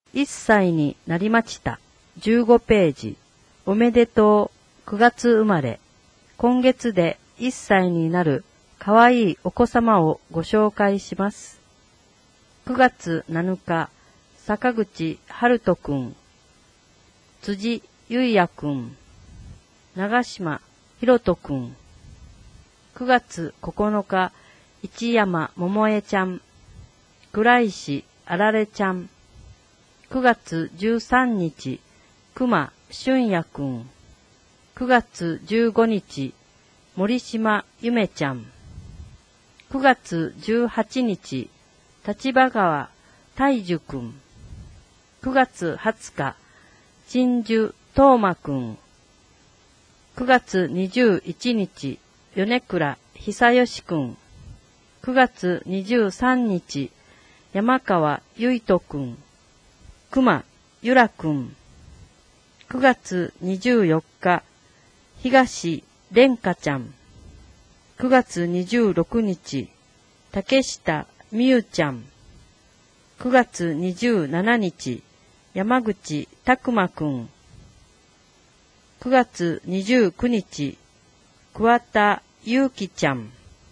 1歳になりました。15ページ。おめでとう。9月生まれ。今月で1歳になるかわいいお子様をご紹介します。9月7日、坂口春人くん、辻優也くん、長島博人くん。9月9日、市山桃江ちゃん、倉石あられちゃん。9月13日、熊俊也くん。9月15日、森島ゆめちゃん。9月18日、立場川大樹くん。9月20日、鎮守東馬くん。9月21日、米倉久義くん。9月23日、山川結人くん。熊ゆらくん。9月24日、東蓮香ちゃん。9月26日、竹下美優ちゃん。9月27日、山口拓馬くん。9月29日、桑田祐希ちゃん。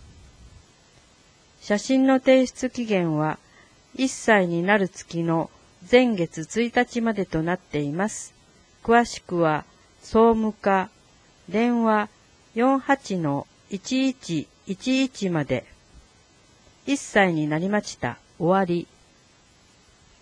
写真の提出期限は1歳になる月の前月1日までとなっています。詳しくは総務課電話 48-1111 まで。1歳になりました。終わり。